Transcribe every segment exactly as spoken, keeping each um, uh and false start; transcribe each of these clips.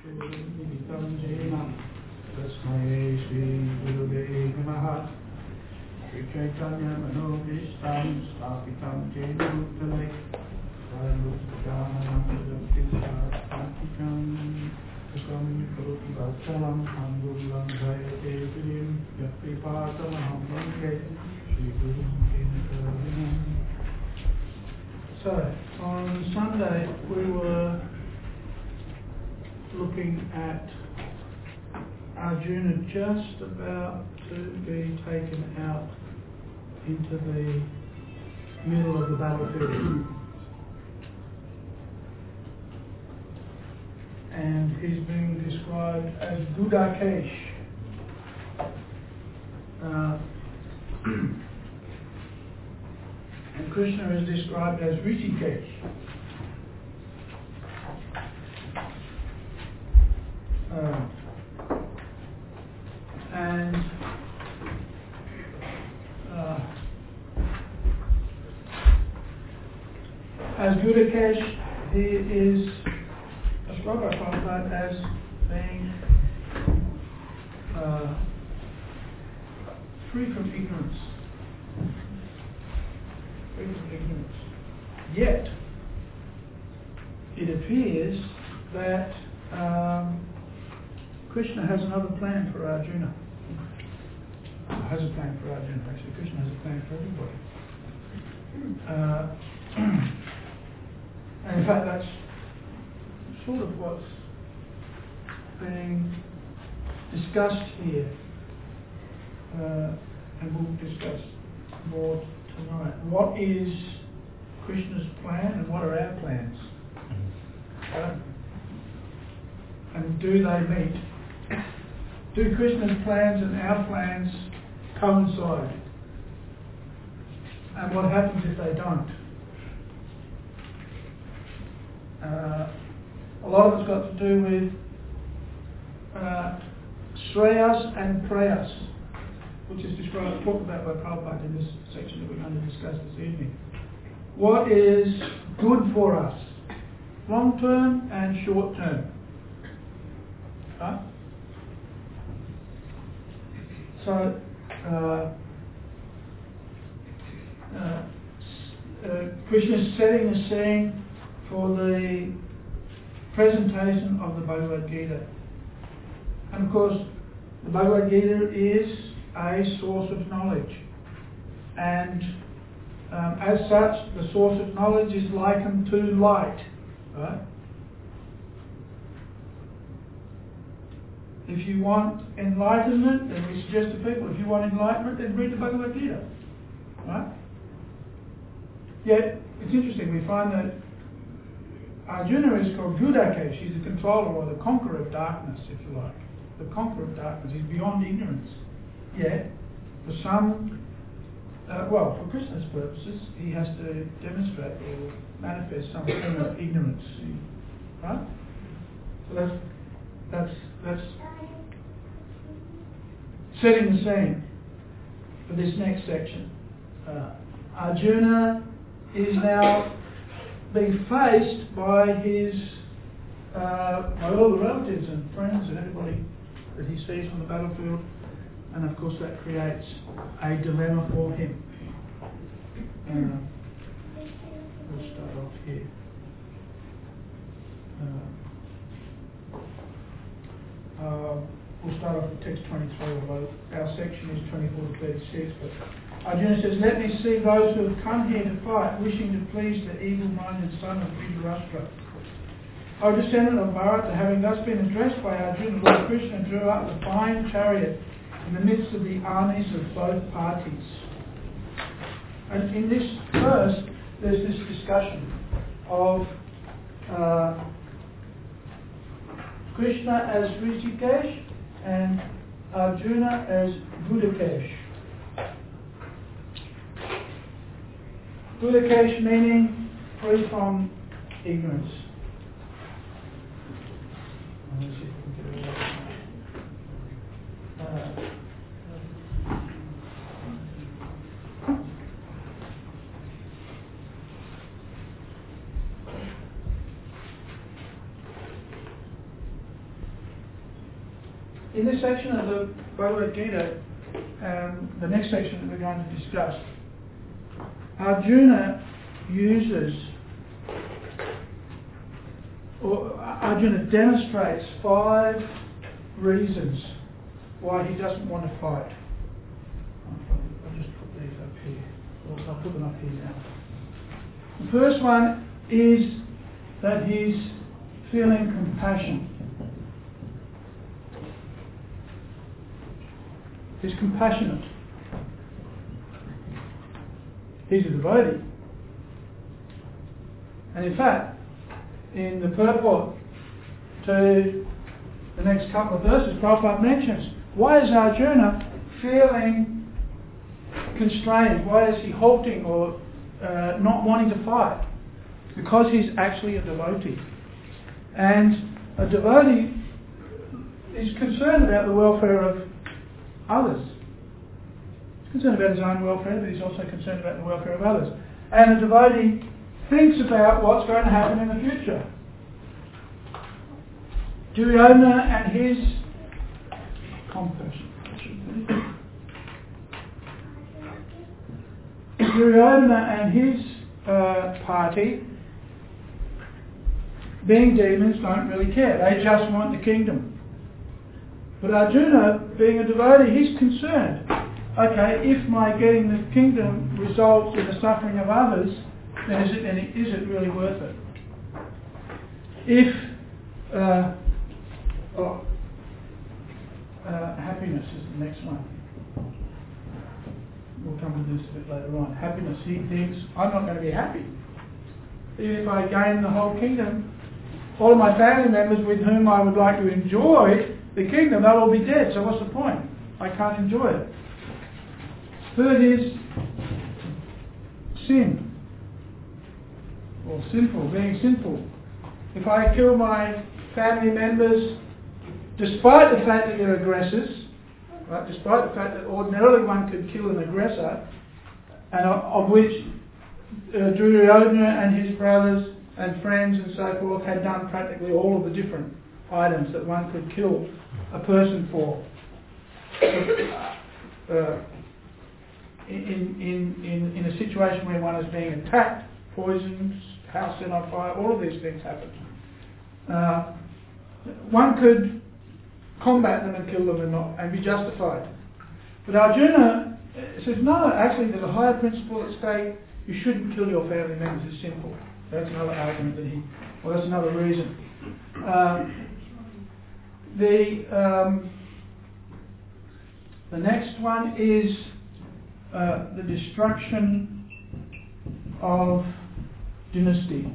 Nitam Jena Tasmai Shri Gurave Namaha Shri Chaitanya Manobishtam Stapitam Jena Uttale Sarvajnanam Jagtisharantikam Tukam Karoti Vatsalam Angulam Jayate Pirim Yakripatamaham Vande Shri Guru Kinakavinam. So, on Sunday we were looking at Arjuna just about to be taken out into the middle of the battlefield. And he's being described as Gudakesh. Uh, and Krishna is described as Rishikesh. Uh, and uh, as Gudakesh, he is described by Prabhupada as being uh, free from ignorance. Free from ignorance. Yet, it appears that um, Krishna has another plan for Arjuna. Or has a plan for Arjuna. Actually, Krishna has a plan for everybody. Uh, and in fact, that's sort of what's being discussed here. Uh, and we'll discuss more tonight. What is Krishna's plan and what are our plans? Uh, and do they meet? Do Krishna's plans and our plans coincide? And what happens if they don't? Uh, a lot of it's got to do with uh, Shreyas and Prayas, which is described, talked about by Prabhupada in this section that we're going to discuss this evening. What is good for us? Long term and short term. Right? So, uh, uh, uh, Krishna is setting the scene for the presentation of the Bhagavad Gita. And of course, the Bhagavad Gita is a source of knowledge. And um, as such, the source of knowledge is likened to light. Right? If you want enlightenment, then we suggest to people, if you want enlightenment, then read the Bhagavad Gita. Right? Yet, it's interesting, we find that Arjuna is called Gudakesh. He's the controller or the conqueror of darkness, if you like. The conqueror of darkness. He's beyond ignorance. Yet, for some, uh, well, for Krishna's purposes, he has to demonstrate or manifest some form of ignorance. Right? So that's that's that's setting the scene for this next section. Uh, Arjuna is now being faced by his uh, by all the relatives and friends and everybody that he sees on the battlefield, and of course that creates a dilemma for him. Uh, we'll start off here. Uh, uh, we'll start off with text twenty-three, although our section is twenty-four to thirty-six. But Arjuna says, "Let me see those who have come here to fight, wishing to please the evil-minded son of Dhritarashtra." O descendant of Bharata, having thus been addressed by Arjuna, Lord Krishna drew up a fine chariot in the midst of the armies of both parties. And in this verse, there's this discussion of uh, Krishna as Rishikesh and Arjuna as Gudakesh. Gudakesh meaning free from ignorance. Let me see if we can get it right. Uh, in this section of the Bhagavad Gita, um, the next section that we're going to discuss, Arjuna uses, or Arjuna demonstrates five reasons why he doesn't want to fight. I'll just put these up here. I'll put them up here now. The first one is that he's feeling compassion. He's compassionate. He's a devotee. And in fact, in the purport to the next couple of verses, Prabhupada mentions, why is Arjuna feeling constrained? Why is he halting or uh, not wanting to fight? Because he's actually a devotee. And a devotee is concerned about the welfare of others. He's concerned about his own welfare, but he's also concerned about the welfare of others. And a devotee thinks about what's going to happen in the future. Duryodhana and his compassion. Duryodhana and his uh, party, being demons, don't really care. They just want the kingdom. But Arjuna, being a devotee, he's concerned. Okay, if my getting the kingdom results in the suffering of others, then is it, then is it really worth it? If uh, oh, uh, happiness is the next one. We'll come to this a bit later on. Happiness, he thinks, I'm not going to be happy. Even if I gain the whole kingdom, all of my family members with whom I would like to enjoy the kingdom, they'll all be dead, so what's the point? I can't enjoy it. Third is sin, or sinful, being sinful. If I kill my family members, despite the fact that they're aggressors, right, despite the fact that ordinarily one could kill an aggressor, and of, of which uh, Duryodhana and his brothers and friends and so forth had done practically all of the different items that one could kill a person for. Uh, in, in, in, in a situation where one is being attacked, poisoned, house set on fire, all of these things happen. Uh, one could combat them and kill them and, not, and be justified. But Arjuna says, no, actually there's a higher principle at stake. You shouldn't kill your family members, it's simple. That's another argument that he, well that's another reason. Um, the, um, the next one is uh, the destruction of dynasty,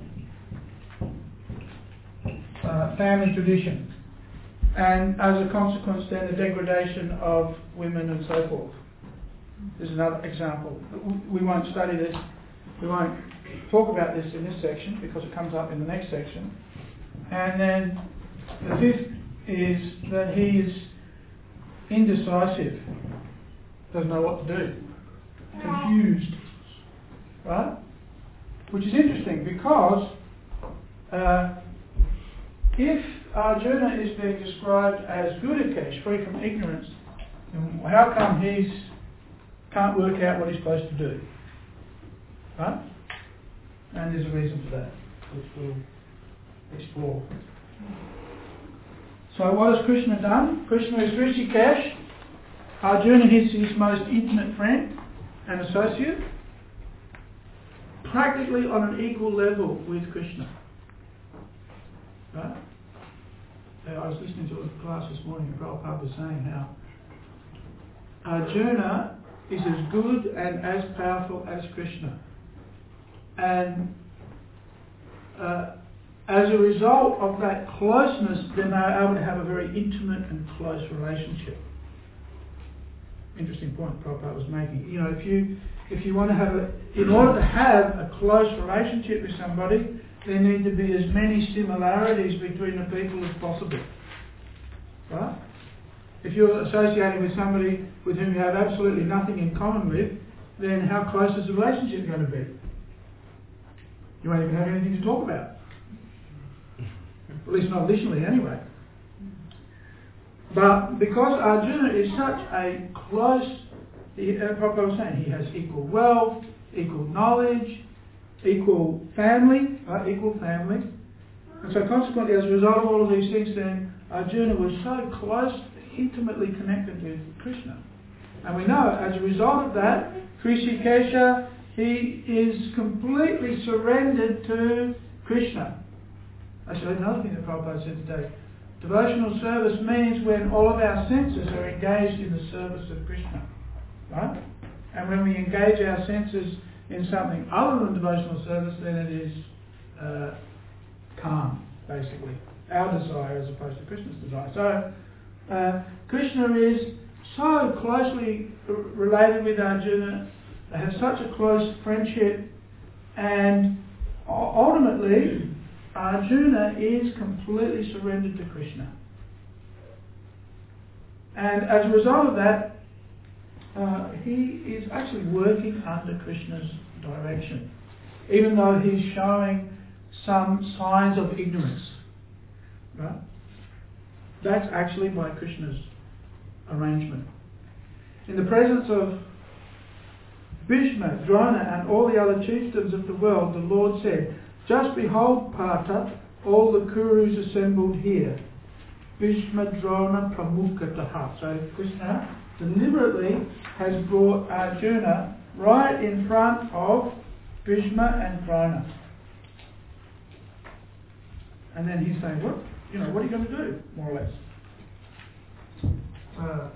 uh, family tradition, and as a consequence then the degradation of women and so forth. There's another example. We won't study this, we won't talk about this in this section because it comes up in the next section. And then the fifth is that he is indecisive, doesn't know what to do, confused, right? Which is interesting because uh, if Arjuna is being described as Gudakesh, free from ignorance, then how come he can't work out what he's supposed to do? Right? And there's a reason for that, which we'll explore. So what has Krishna done? Krishna is Rishikesh. Arjuna is his most intimate friend and associate, practically on an equal level with Krishna. Right? I was listening to a class this morning and Prabhupada was saying how Arjuna is as good and as powerful as Krishna. And uh, as a result of that closeness, then they are able to have a very intimate and close relationship. Interesting point Prabhupada was making. You know, if you if you want to have a, in order to have a close relationship with somebody, there need to be as many similarities between the people as possible. Right? If you're associating with somebody with whom you have absolutely nothing in common with, then how close is the relationship going to be? You won't even have anything to talk about. At least not initially, anyway. But because Arjuna is such a close, he, uh, like I was saying, he has equal wealth, equal knowledge, equal family, right? Equal family. And so consequently, as a result of all of these things, then Arjuna was so close, intimately connected with Krishna. And we know, as a result of that, Hrishikesha, he is completely surrendered to Krishna. Actually, another thing that Prabhupada said today, devotional service means when all of our senses are engaged in the service of Krishna. Right? And when we engage our senses in something other than devotional service, then it is uh, calm, basically. Our desire as opposed to Krishna's desire. So, uh, Krishna is so closely r- related with Arjuna. They have such a close friendship, and ultimately, Arjuna is completely surrendered to Krishna. And as a result of that, uh, he is actually working under Krishna's direction, even though he's showing some signs of ignorance. Right? That's actually by Krishna's arrangement. In the presence of Bhishma, Drona and all the other chieftains of the world, the Lord said, "Just behold, Partha, all the Kurus assembled here. Bhishma, Drona, Pramukataha." So Krishna deliberately has brought Arjuna right in front of Bhishma and Drona. And then he's saying, what, you know, what are you going to do, more or less? Uh,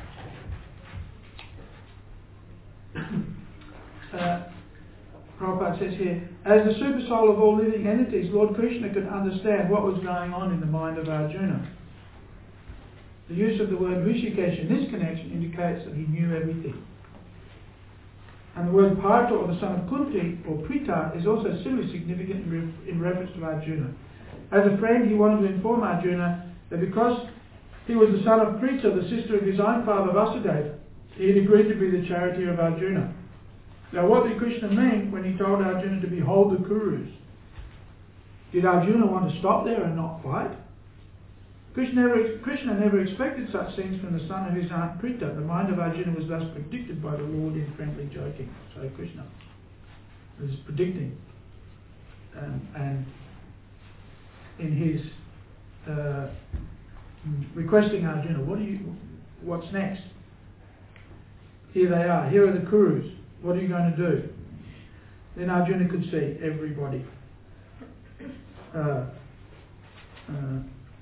uh, Prabhupada says here, as the super soul of all living entities, Lord Krishna could understand what was going on in the mind of Arjuna. The use of the word Rishikesh in this connection indicates that he knew everything. And the word Partha, or the son of Kunti, or Prita, is also similarly significant in, re- in reference to Arjuna. As a friend, he wanted to inform Arjuna that because he was the son of Prita, the sister of his own father Vasudeva, he had agreed to be the charioteer of Arjuna. Now, what did Krishna mean when he told Arjuna to behold the Kurus? Did Arjuna want to stop there and not fight? Krishna never, Krishna never expected such things from the son of his aunt Prita. The mind of Arjuna was thus predicted by the Lord in friendly joking. So Krishna was predicting. Um, and in his uh, requesting Arjuna, what do you, what's next? Here they are. Here are the Kurus. What are you going to do? Then Arjuna could see everybody. Uh, uh,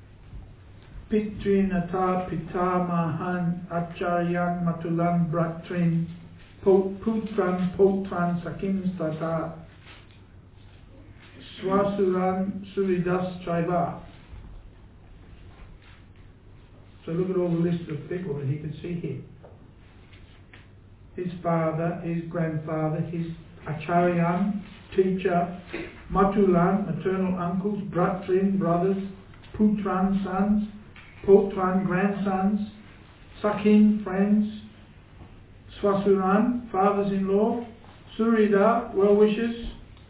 Pitrinata Pitamahan Acharyan Matulan Bratrin Putran Potran Sakim Tata Swasuran Suridas Chaiva. So look at all the list of people that he could see here. His father, his grandfather, his Acharyan, teacher, Matulan, maternal uncles, Bratrin, brothers, Putran, sons, Potran, grandsons, Sakin, friends, Swasuran, fathers-in-law, Surida, well-wishers,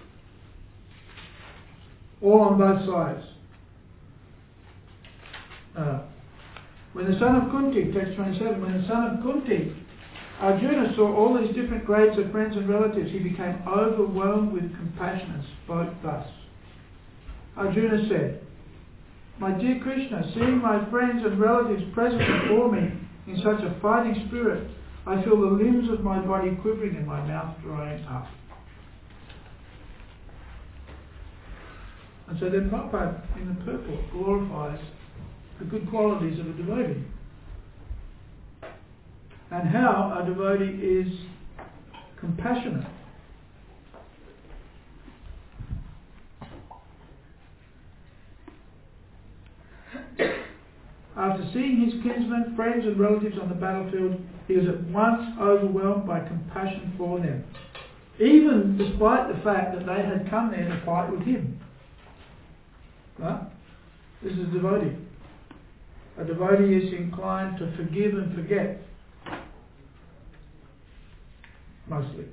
all on both sides. Uh, when the son of Kunti, text twenty-seven, when the son of Kunti, Arjuna saw all these different grades of friends and relatives, he became overwhelmed with compassion and spoke thus. Arjuna said, "My dear Krishna, seeing my friends and relatives present before me in such a fighting spirit, I feel the limbs of my body quivering and my mouth drying up." And so then Prabhupada in the purport glorifies the good qualities of a devotee and how a devotee is compassionate. After seeing his kinsmen, friends and relatives on the battlefield, he was at once overwhelmed by compassion for them, even despite the fact that they had come there to fight with him. Right? This is a devotee. A devotee is inclined to forgive and forget. Mostly.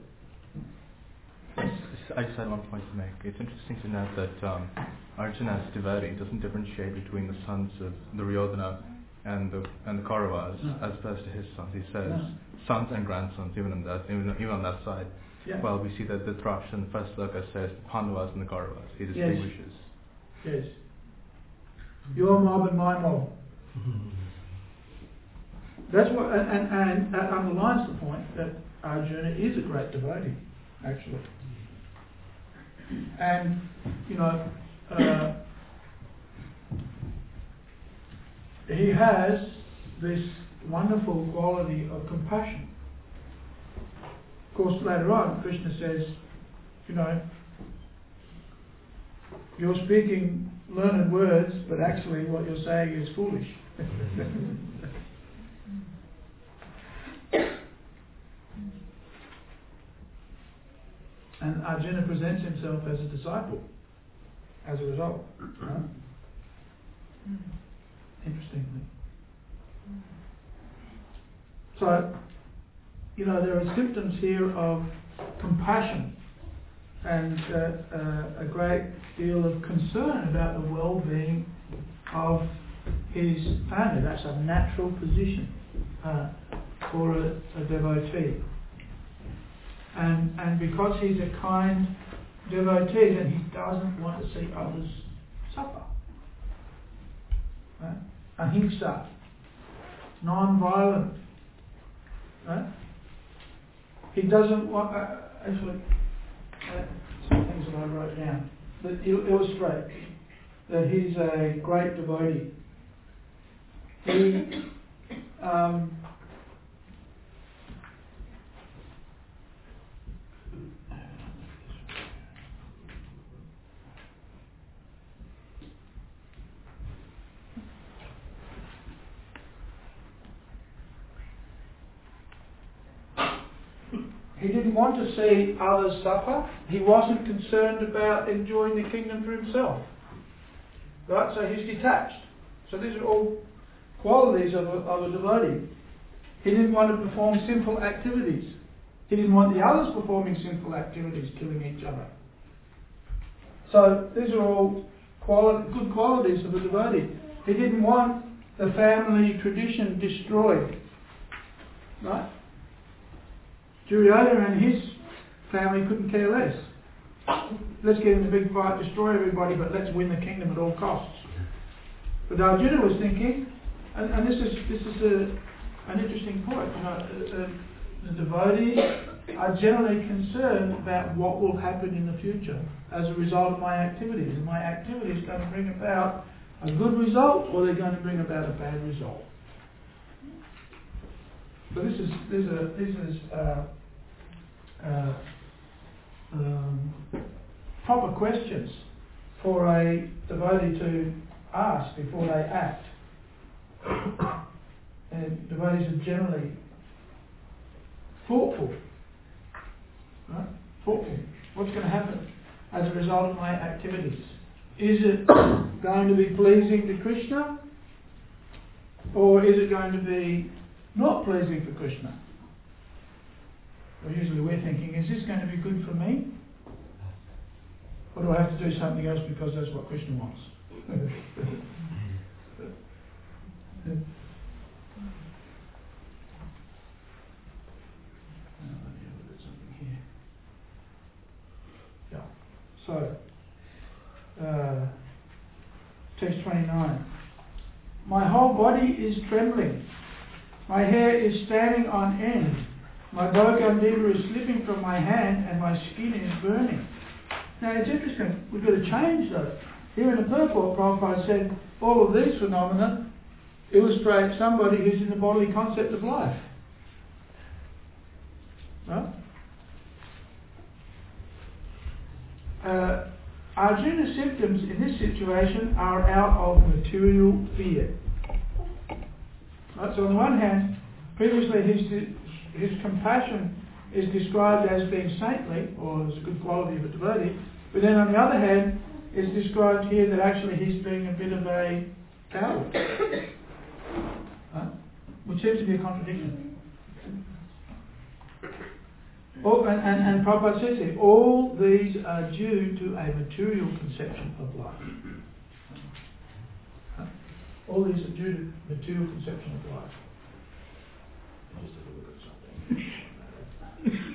I just had one point to make. It's interesting to note that um, Arjuna as devotee doesn't differentiate between the sons of Duryodhana and the and the Kauravas, No. as opposed to his sons. He says No. sons and grandsons, even on that, even, even on that side. Yeah. Well, we see that the Dhritarashtra in the first sloka says the Pandavas and the Kauravas. He distinguishes. Yes. Your mob and my mob. That's what, and, and, and that underlines the point that Arjuna is a great devotee, actually. And, you know, uh, he has this wonderful quality of compassion. Of course, later on, Krishna says, you know, you're speaking learned words, but actually what you're saying is foolish. And Arjuna presents himself as a disciple as a result. Right? Interestingly. So, you know, there are symptoms here of compassion and uh, uh, a great deal of concern about the well-being of his family. That's a natural position uh, for a, a devotee. And, and because he's a kind devotee, then he doesn't want to see others suffer. Right? Ahimsa, non-violent. Right? He doesn't want, uh, actually, uh, some things that I wrote down that il- illustrate that he's a great devotee. He, um, He didn't want to see others suffer. He wasn't concerned about enjoying the kingdom for himself. Right? So he's detached. So these are all qualities of a, of a devotee. He didn't want to perform sinful activities. He didn't want the others performing sinful activities, killing each other. So these are all quali- good qualities of a devotee. He didn't want the family tradition destroyed. Right? Duryodhana and his family couldn't care less. Let's get in the big fight, destroy everybody, but let's win the kingdom at all costs. But Arjuna was thinking, and, and this is this is a, an interesting point. You know, uh, uh, the devotees are generally concerned about what will happen in the future as a result of my activities. And my activities are going to bring about a good result, or they're going to bring about a bad result. So this is this is a, this is. Uh, Uh, um, proper questions for a devotee to ask before they act. And devotees are generally thoughtful. Right? Thoughtful. What's going to happen as a result of my activities? Is it going to be pleasing to Krishna? Or is it going to be not pleasing for Krishna? Well, usually we're thinking, is this going to be good for me? Or do I have to do something else because that's what Krishna wants? Yeah. So, uh, text twenty-nine. My whole body is trembling. My hair is standing on end. My Bhagavad-gita is slipping from my hand and my skin is burning. Now it's interesting, we've got to change though. Here in the purport, Prabhupada said all of these phenomena illustrate somebody who's in the bodily concept of life. Right? Uh, Arjuna's symptoms in this situation are out of material fear. Right? So on the one hand, previously his his compassion is described as being saintly, or as a good quality of a devotee, but then on the other hand, it's described here that actually he's being a bit of a coward. Right? Which seems to be a contradiction. Oh, and, and, and Prabhupada says here, all these are due to a material conception of life. Right? All these are due to material conception of life. Let's have a look at something.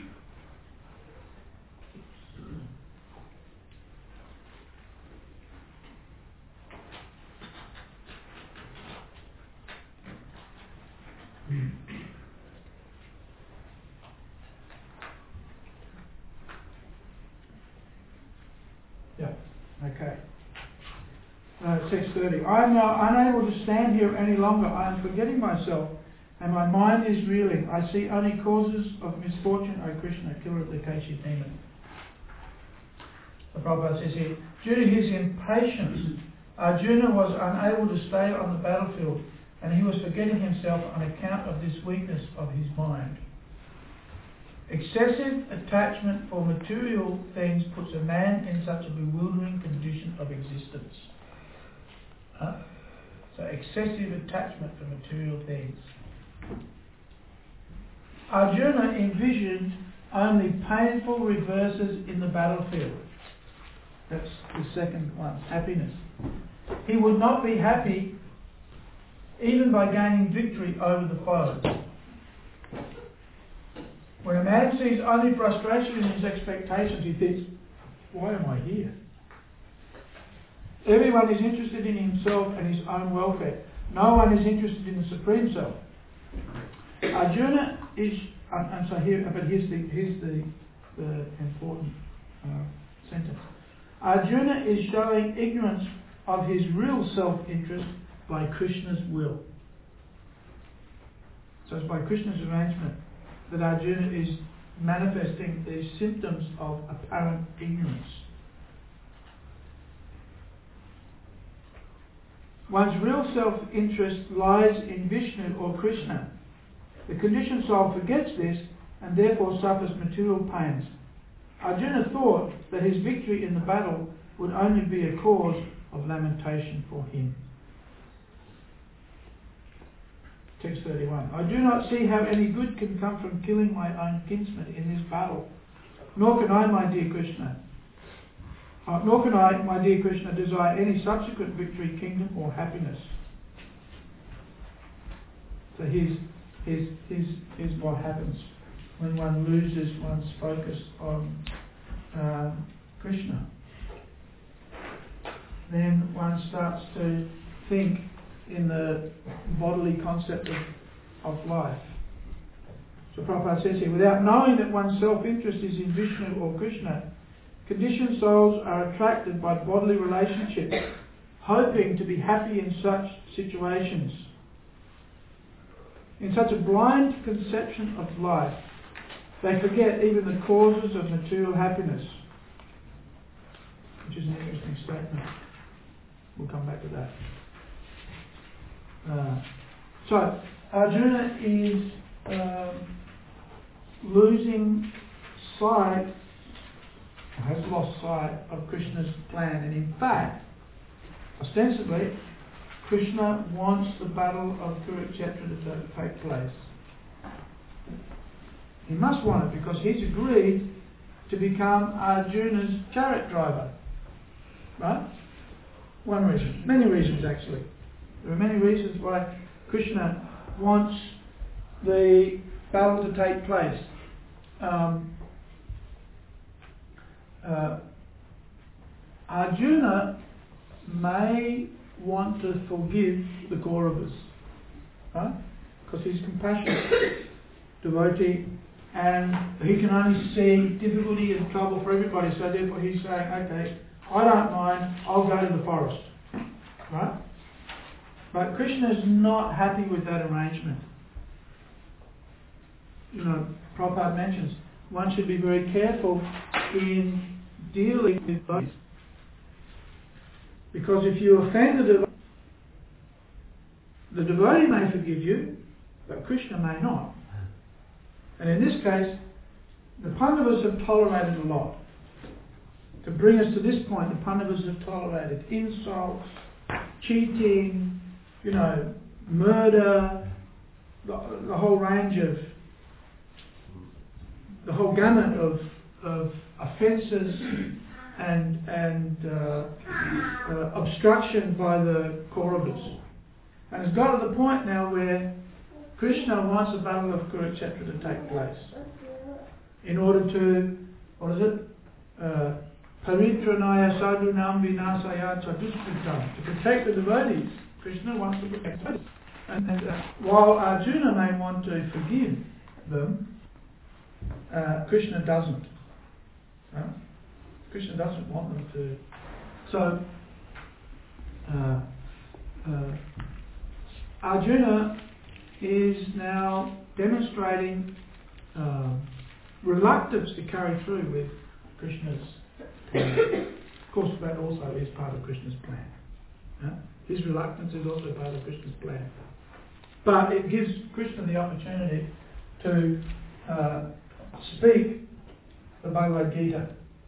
Yeah, okay. Uh, six thirty. I am now unable to stand here any longer. I am forgetting myself, and my mind is reeling. I see only causes of misfortune, O Krishna, killer of the Keshi demon. The Prabhupada says here, due to his impatience, Arjuna was unable to stay on the battlefield, and he was forgetting himself on account of this weakness of his mind. Excessive attachment for material things puts a man in such a bewildering condition of existence. Huh? So excessive attachment for material things. Arjuna envisioned only painful reverses in the battlefield. That's the second one, happiness. He would not be happy even by gaining victory over the foe. When a man sees only frustration in his expectations, he thinks, why am I here? Everyone is interested in himself and his own welfare. No one is interested in the Supreme Self. Arjuna is, and, and so here, but here's the, here's the, the important uh, sentence. Arjuna is showing ignorance of his real self-interest by Krishna's will. So it's by Krishna's arrangement that Arjuna is manifesting these symptoms of apparent ignorance. One's real self-interest lies in Vishnu or Krishna. The conditioned soul forgets this and therefore suffers material pains. Arjuna thought that his victory in the battle would only be a cause of lamentation for him. Text thirty-one. I do not see how any good can come from killing my own kinsman in this battle. Nor can I, my dear Krishna, uh, nor can I, my dear Krishna, desire any subsequent victory, kingdom, or happiness. So here's, here's, here's, here's what happens when one loses one's focus on uh, Krishna. Then one starts to think in the bodily concept of, of life. So Prabhupada says here, without knowing that one's self-interest is in Vishnu or Krishna, conditioned souls are attracted by bodily relationships, hoping to be happy in such situations. In such a blind conception of life, they forget even the causes of material happiness, which is an interesting statement. We'll come back to that. Uh, so, Arjuna is um, losing sight, has lost sight of Krishna's plan, and in fact, ostensibly, Krishna wants the battle of Kurukshetra to take place. He must want it because he's agreed to become Arjuna's chariot driver. Right? One reason. Many reasons actually. There are many reasons why Krishna wants the battle to take place. Um, uh, Arjuna may want to forgive the Kauravas, right? Because he's compassionate devotee and he can only see difficulty and trouble for everybody, so therefore he's saying, okay, I don't mind, I'll go to the forest, right? But Krishna is not happy with that arrangement. You know, Prabhupada mentions one should be very careful in dealing with both. Because if you offend the devotee, the devotee may forgive you, but Krishna may not. And in this case, the Pandavas have tolerated a lot. To bring us to this point, the Pandavas have tolerated insults, cheating, you know, murder, the, the whole range of, the whole gamut of, of offences and and uh, uh, obstruction by the Kauravas. And it's got to the point now where Krishna wants the battle of Kurukshetra to take place in order to, what is it? Uh, Paritranaya sadhunam vinasaya chaduskritam. To protect the devotees. Krishna wants to protect the devotees. And, and uh, while Arjuna may want to forgive them, uh, Krishna doesn't. Right? Krishna doesn't want them to. So, uh, uh, Arjuna is now demonstrating uh, reluctance to carry through with Krishna's plan. Of course, that also is part of Krishna's plan. Yeah? His reluctance is also part of Krishna's plan. But it gives Krishna the opportunity to uh, speak the Bhagavad Gita.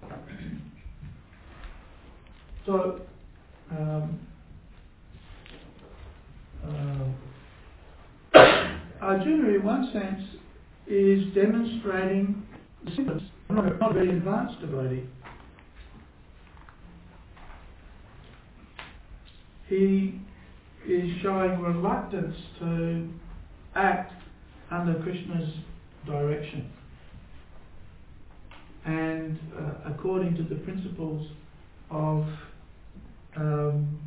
So, um, uh, Arjuna, in one sense, is demonstrating simples. Not, not a very advanced devotee. He is showing reluctance to act under Krishna's direction and uh, according to the principles of um,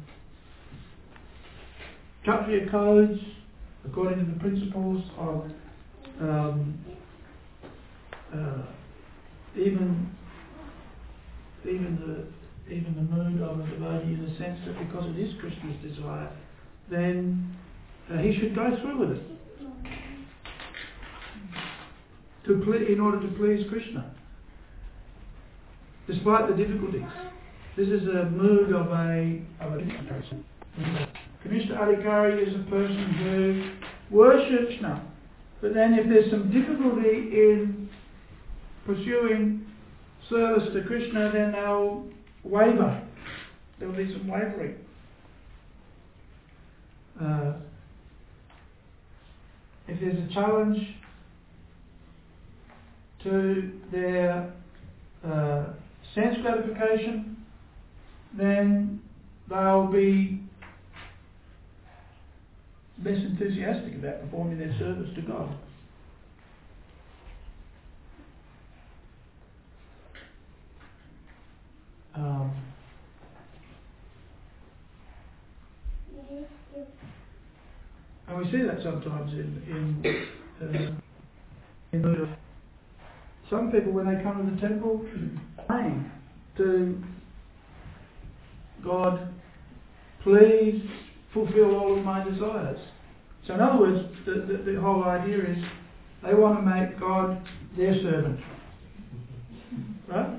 Kshatriya codes, according to the principles of um, uh, even even the even the mood of a devotee, in the sense that because it is Krishna's desire, then uh, he should go through with it to ple- in order to please Krishna, despite the difficulties. This is a mood of a of a person. Kanishta Adhikari is a person who worships Krishna, but then if there's some difficulty in pursuing service to Krishna, then they'll waver. There will be some wavering. Uh, if there's a challenge to their uh, sense gratification, then they'll be less enthusiastic about performing their service to God. Um, and we see that sometimes in in uh, in the, some people, when they come to the temple, praying to God, please fulfill all of my desires. So in other words, the, the, the whole idea is they want to make God their servant. Right?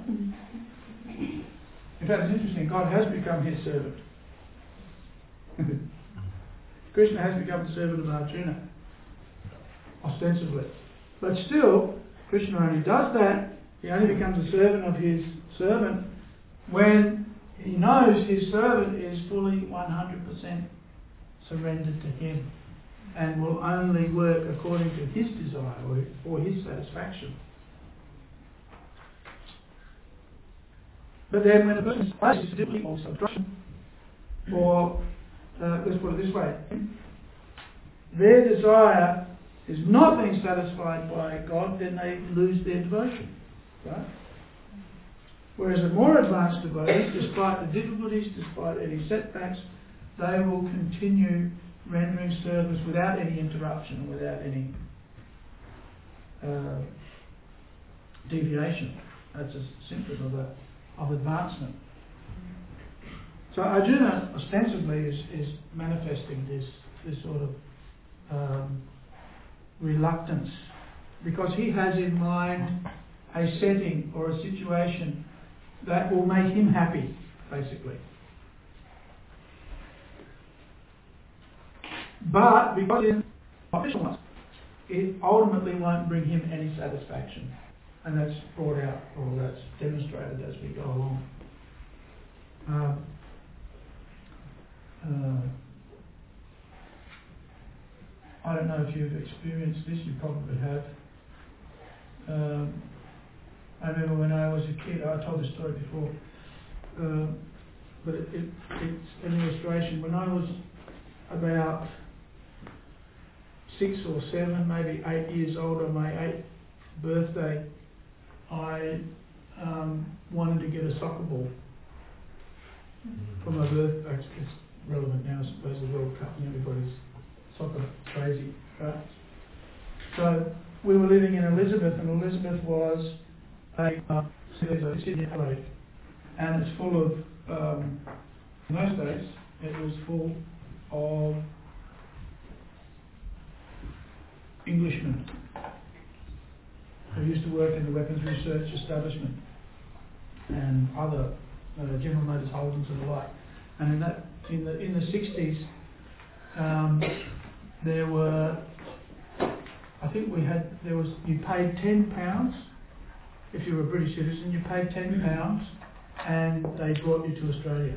In fact, it's interesting, God has become his servant. Krishna has become the servant of Arjuna, ostensibly. But still, Krishna only does that, he only becomes a servant of his servant when he knows his servant is fully one hundred percent surrendered to him and will only work according to his desire or for his satisfaction. But then when a person is differently or subtraction, or uh, let's put it this way, their desire is not being satisfied by God, then they lose their devotion. Right? Whereas a more advanced devotee, despite the difficulties, despite any setbacks, they will continue rendering service without any interruption, without any uh, deviation. That's a symptom of, a, of advancement. So Arjuna ostensibly is, is manifesting this, this sort of um, reluctance because he has in mind a setting or a situation that will make him happy, basically. But because it's official, it ultimately won't bring him any satisfaction. And that's brought out, or that's demonstrated as we go along. Um, uh, I don't know if you've experienced this, you probably have. Um, I remember when I was a kid, I told this story before, uh, but it, it, it's an illustration. When I was about six or seven, maybe eight years old, on my eighth birthday, I um, wanted to get a soccer ball for my birthday. It's, it's relevant now, I suppose, the World Cup and everybody's soccer crazy, right? So we were living in Elizabeth, and Elizabeth was a uh, Sydney Adelaide, and it's full of, um, in those days, it was full of Englishmen who used to work in the weapons research establishment and other uh, General Motors Holdings and the like. And in that, in the in the sixties, um, there were, I think we had, there was, you paid ten pounds if you were a British citizen. You paid ten pounds, and they brought you to Australia.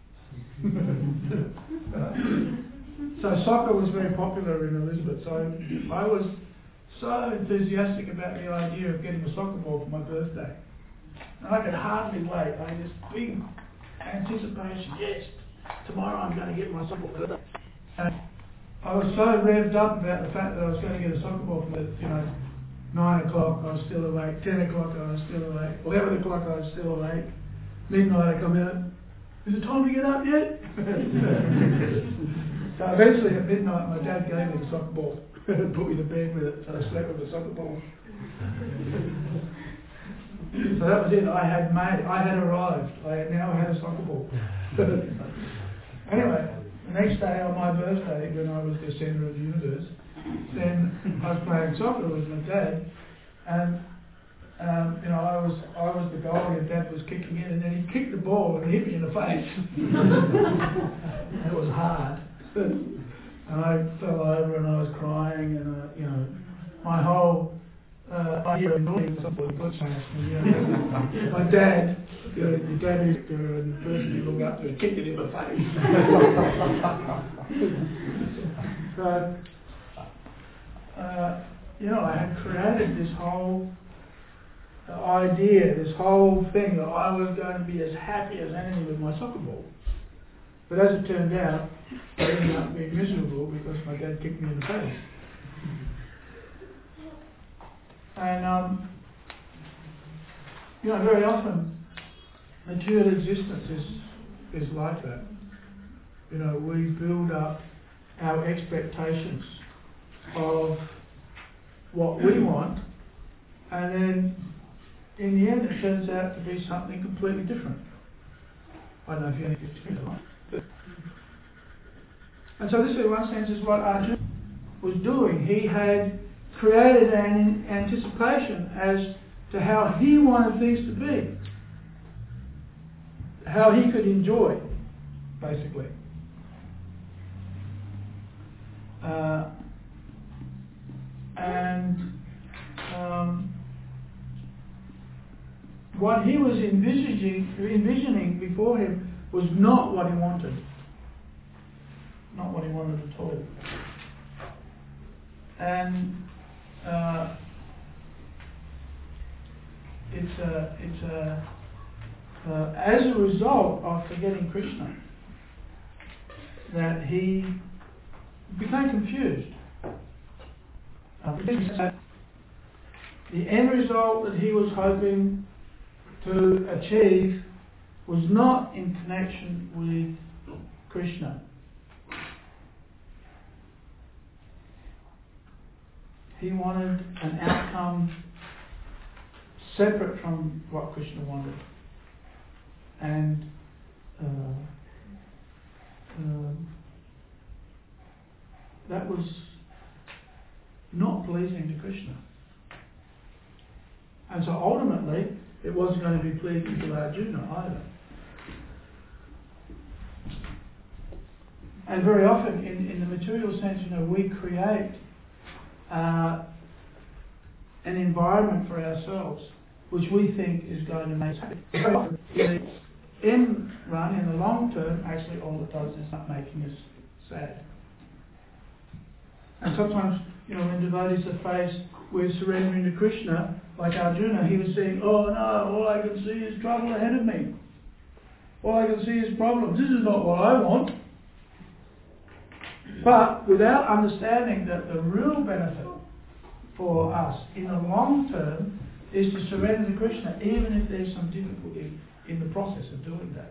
So soccer was very popular in Elizabeth. So I was so enthusiastic about the idea of getting a soccer ball for my birthday. And I could hardly wait. I had this big anticipation. Yes, tomorrow I'm going to get my soccer ball. And I was so revved up about the fact that I was going to get a soccer ball from the, you know, nine o'clock I was still awake, ten o'clock I was still awake, eleven o'clock I was still awake, midnight I come out. Is it time to get up yet? So eventually at midnight my dad gave me the soccer ball and put me to bed with it, so I slept with the soccer ball. So that was it. I had made, I had arrived. I now had a soccer ball. Anyway, the next day on my birthday, when I was the centre of the universe, then I was playing soccer with my dad, and um, you know, I was I was the goalie and Dad was kicking in, and then he kicked the ball and hit me in the face. It was hard, and I fell over and I was crying, and uh, you know, my whole uh, idea of doing something was changed. You know, my dad, you know, your dad is the person you look up to, kicked it in the face. So, uh, you know, I had created this whole idea, this whole thing that I was going to be as happy as anything with my soccer ball. But as it turned out, I ended up being miserable because my dad kicked me in the face. And, um, you know, very often material existence is, is like that. You know, we build up our expectations of what we want, and then in the end it turns out to be something completely different. I don't know if you have any experience of that. And so this, in one sense, is what Arjuna was doing. He had created an anticipation as to how he wanted things to be, how he could enjoy, basically. Uh, and um, what he was envisaging, envisioning before him was not what he wanted. Not what he wanted at all. And uh, it's a, it's a, uh, as a result of forgetting Krishna, that he became confused. Uh, the end result that he was hoping to achieve was not in connection with Krishna. He wanted an outcome separate from what Krishna wanted. And uh, uh, that was not pleasing to Krishna. And so ultimately, it wasn't going to be pleasing to Arjuna either. And very often, in, in the material sense, you know, we create uh, an environment for ourselves which we think is going to make us happy. Very often, in the end run, in the long term, actually all it does is not making us sad. And sometimes, you know, when devotees are faced with surrendering to Krishna, like Arjuna, he was saying, oh no, all I can see is trouble ahead of me. All I can see is problems. This is not what I want. But without understanding that the real benefit for us in the long term is to surrender to Krishna, even if there's some difficulty in the process of doing that.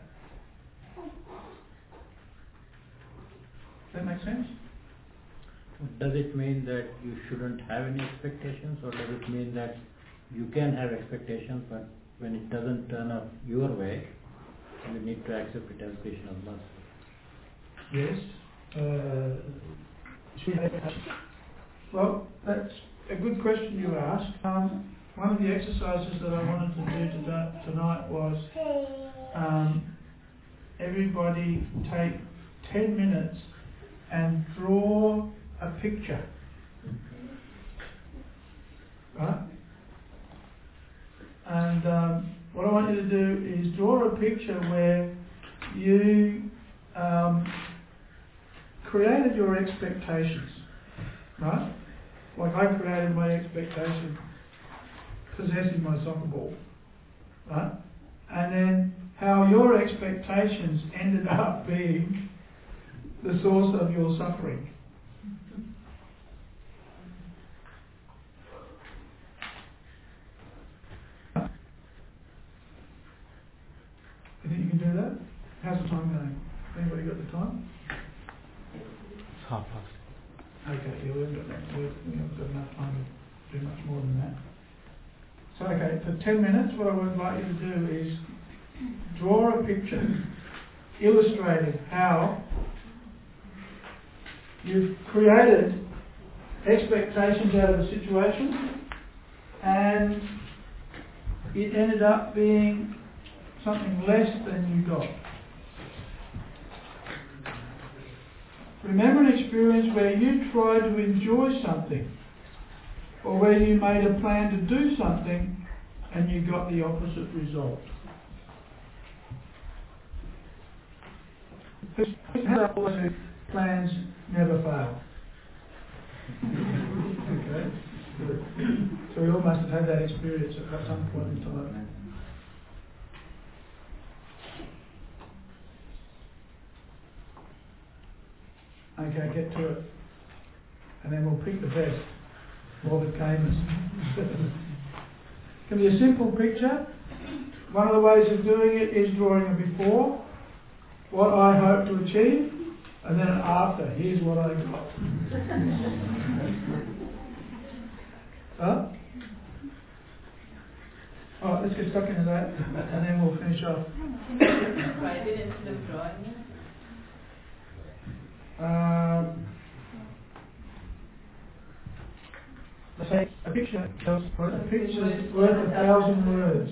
Does that make sense? Does it mean that you shouldn't have any expectations, or does it mean that you can have expectations, but when it doesn't turn out your way, you need to accept it as Krishna's mercy? Yes. Uh, well, that's a good question you asked. Um, one of the exercises that I wanted to do today, tonight was um, everybody take ten minutes and draw a picture. Right? And um, what I want you to do is draw a picture where you um, created your expectations, right? Like I created my expectation possessing my soccer ball, right? And then how your expectations ended up being the source of your suffering. You think you can do that? How's the time going? Anybody got the time? It's half past. Okay, yeah, we haven't got, that. we we haven't got enough time to do much more than that. So, okay, for ten minutes, what I would like you to do is draw a picture illustrating how you've created expectations out of a situation and it ended up being something less than you got. Remember an experience where you tried to enjoy something, or where you made a plan to do something and you got the opposite result. Plans never fail. Okay, good. So we all must have had that experience at some point in time. Okay, get to it. And then we'll pick the best. Robert Camus. Can be a simple picture. One of the ways of doing it is drawing a before, what I hope to achieve, and then an after. Here's what I got. Huh? Alright, let's get stuck into that, and then we'll finish off. Write it instead of drawing it? Um, let's say a picture tells a picture is worth a thousand words.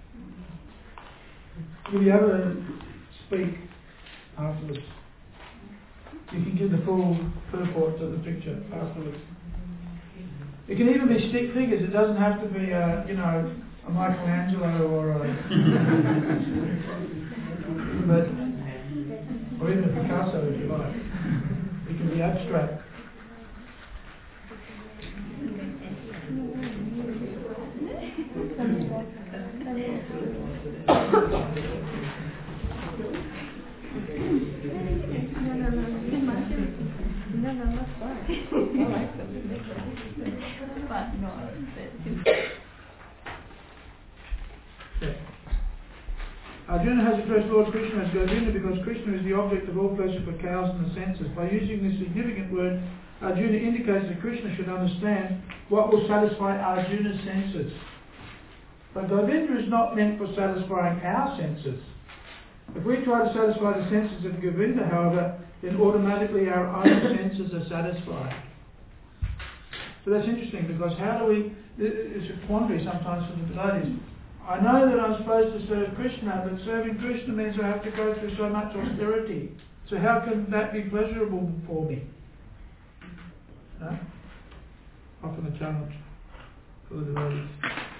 You'll be able to speak afterwards. You can give the full purport to the picture afterwards. It can even be stick figures. It doesn't have to be a, you know, a Michelangelo or a but, or even a Picasso if you like. It can be abstract. No, no, that's fine. I like them. But no, Yeah. Arjuna has addressed Lord Krishna as Govindra because Krishna is the object of all pleasure for cows and the senses. By using this significant word, Arjuna indicates that Krishna should understand what will satisfy Arjuna's senses. But Govindra is not meant for satisfying our senses. If we try to satisfy the senses of Govinda, however, then automatically our own senses are satisfied. So that's interesting, because how do we... It's a quandary sometimes for the devotees. I know that I'm supposed to serve Krishna, but serving Krishna means I have to go through so much austerity. So how can that be pleasurable for me? No? Often a challenge for the devotees.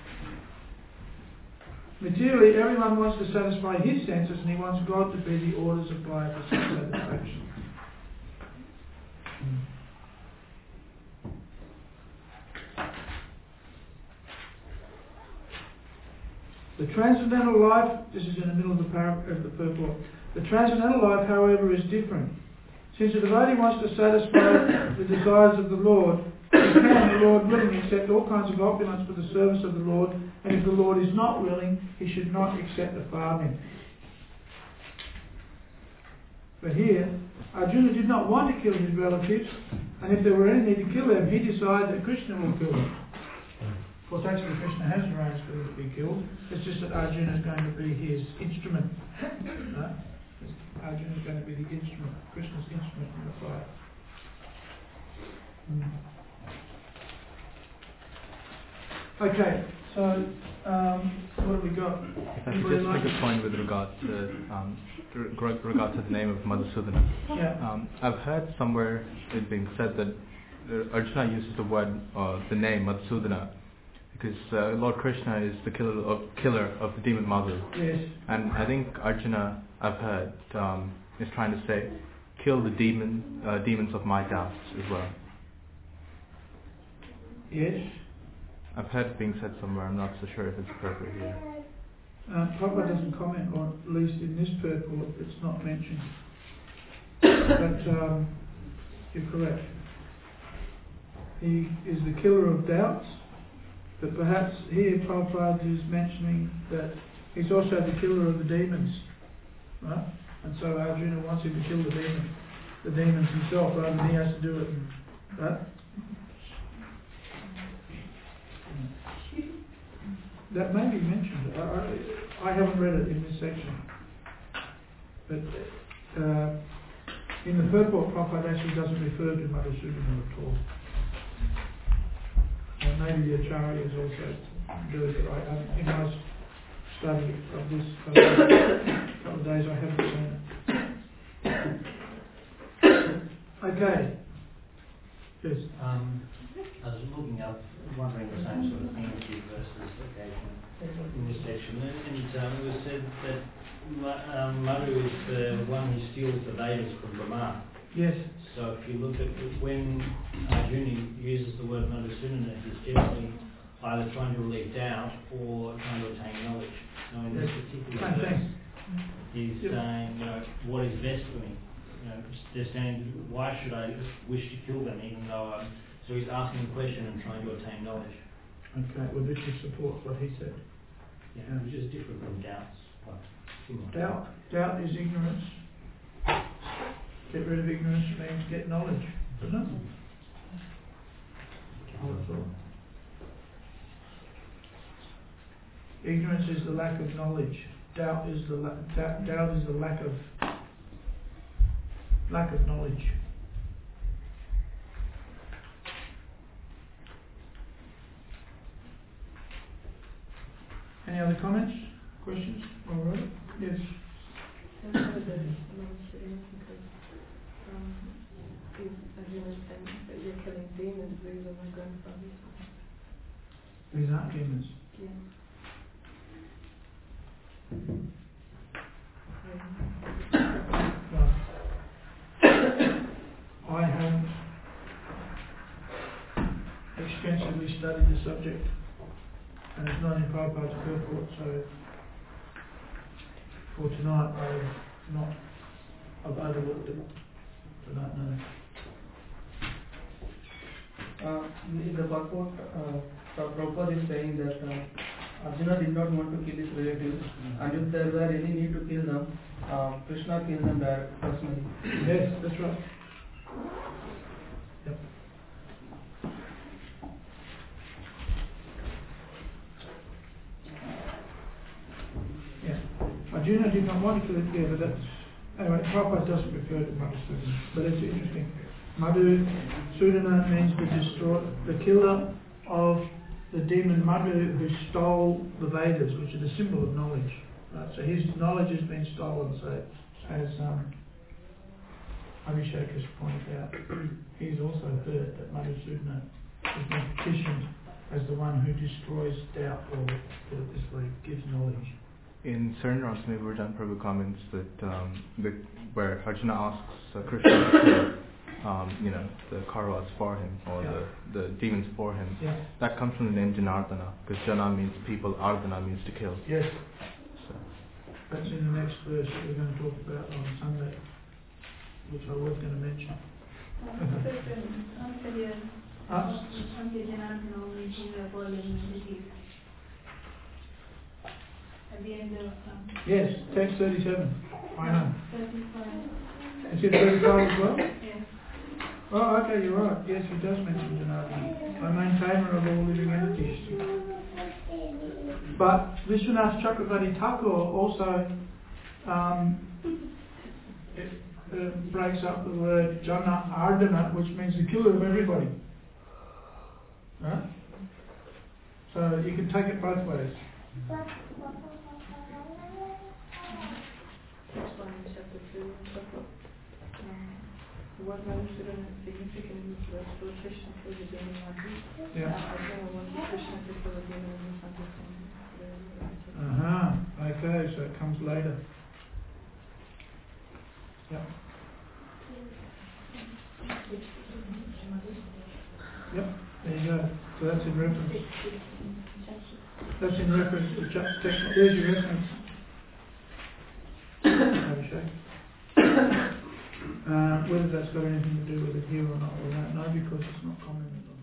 Materially, everyone wants to satisfy his senses, and he wants God to be the order supplier for such satisfaction. The transcendental life, this is in the middle of the paragraph of the purport. The transcendental life, however, is different. Since the devotee wants to satisfy the desires of the Lord, he can, the Lord willing, accept all kinds of opulence for the service of the Lord, and if the Lord is not willing, he should not accept the farming. But here, Arjuna did not want to kill his relatives, and if there were any need to kill them, he decided that Krishna will kill them. Of course, actually Krishna has arranged for them to be killed. It's just that Arjuna is going to be his instrument. Right? Arjuna is going to be the instrument, Krishna's instrument in the fight. Mm. Okay, so um, what have we got? If I could just like make a point with regard to um, re- regard to the name of Madhusudana. Yeah. Um, I've heard somewhere it being said that uh, Arjuna uses the word, uh, the name Madhusudana, because uh, Lord Krishna is the killer of, killer of the demon Madhu. Yes. And I think Arjuna, I've heard, um, is trying to say, kill the demon, uh, demons of my doubts as well. Yes. I've heard it being said somewhere, I'm not so sure if it's appropriate here. Uh, Prabhupada doesn't comment on, at least in this purport, it's not mentioned. But um, you're correct. He is the killer of doubts, but perhaps here Prabhupada is mentioning that he's also the killer of the demons, right? And so Arjuna wants him to kill the demon, the demons himself, rather than he has to do it, right? That may be mentioned. I, I, I haven't read it in this section. But uh, in the purport, Prabhupada actually doesn't refer to Madhusudana at all. And maybe the Acharyas also do it, but I, I, in my study of this for the last couple of days, I haven't seen it. Okay. Yes. Um, I was looking up, wondering the same sort of thing as you versus occasion in this section, and um, it was said that um, Madhu is the one who steals the Vedas from Brahma. Yes. So if you look at when Arjuna uses the word Madhusudana, he's generally either trying to relieve doubt or trying to attain knowledge. Now in this particular verse, he's yep. saying, you know, what is best for me? You know, they're saying, why should I wish to kill them, even though I'm... So he's asking a question and trying to attain knowledge. Okay, well this is support what he said. Yeah, which is different from doubts. But doubt, doubt is ignorance. Get rid of ignorance means get knowledge, doesn't it? Also. Ignorance is the lack of knowledge. Doubt is the la- doubt, doubt is the lack of lack of knowledge. Any other comments? Questions? All right. Yes. I have a because um, if Arjuna is saying that you're killing demons, these are my grandfather's. These aren't demons. Yeah. Well, I have extensively studied the subject, and it's not in Prabhupada's purport, so for tonight I've not, I've overlooked it, so I don't know. Uh, in the purport, uh, Prabhupada is saying that uh, Arjuna did not want to kill his relatives, mm-hmm. and if there were any need to kill them, uh, Krishna killed them direct, personally. Yes, that's right. Yep. Yeah. Arjuna did not want to kill it, yeah, but that's... Anyway, Prabhupada doesn't refer to Madhusudana, but it's interesting. Madhusudana means the destroy, the killer of the demon Madhu who stole the Vedas, which are the symbol of knowledge. Right? So his knowledge has been stolen. So as um, Abhishek has pointed out, he's also heard that Madhusudana has been petitioned as the one who destroys doubt, or put it this way, gives knowledge. In certain Ramsami Vardhan Prabhu comments that um, the, where Arjuna asks uh, Krishna to kill, um, you know, the Kauravas for him, or yeah. the, the demons for him, yeah. that comes from the name Janardana, because Jana means people, Ardhana means to kill. Yes. So. That's in the next verse that we're going to talk about on Sunday. which I was going to mention. Uh, At the end of um, yes, text thirty-seven. I know. thirty-five. Is it thirty-five as well? Yes. Oh, okay, you're right. Yes, he does mention Janardana, a maintainer of all living entities. But Vishwanath Chakravarti Thakur also um, it, uh, breaks up the word Jana Ardana, which means the killer of everybody. Right? So you can take it both ways. That's why in chapter two, chapter, um, what Madhusudana is significant is the exploitation for the being Madhu. Yeah. I don't know what the Krishna is for the being misunderstanding. Uh-huh. Okay, so it comes later. Yep. Yep, there you go. So that's in reference. That's in reference to just text. There's your reference. Abhishek. Uh, whether that's got anything to do with it here or not, we don't know because it's not commented on.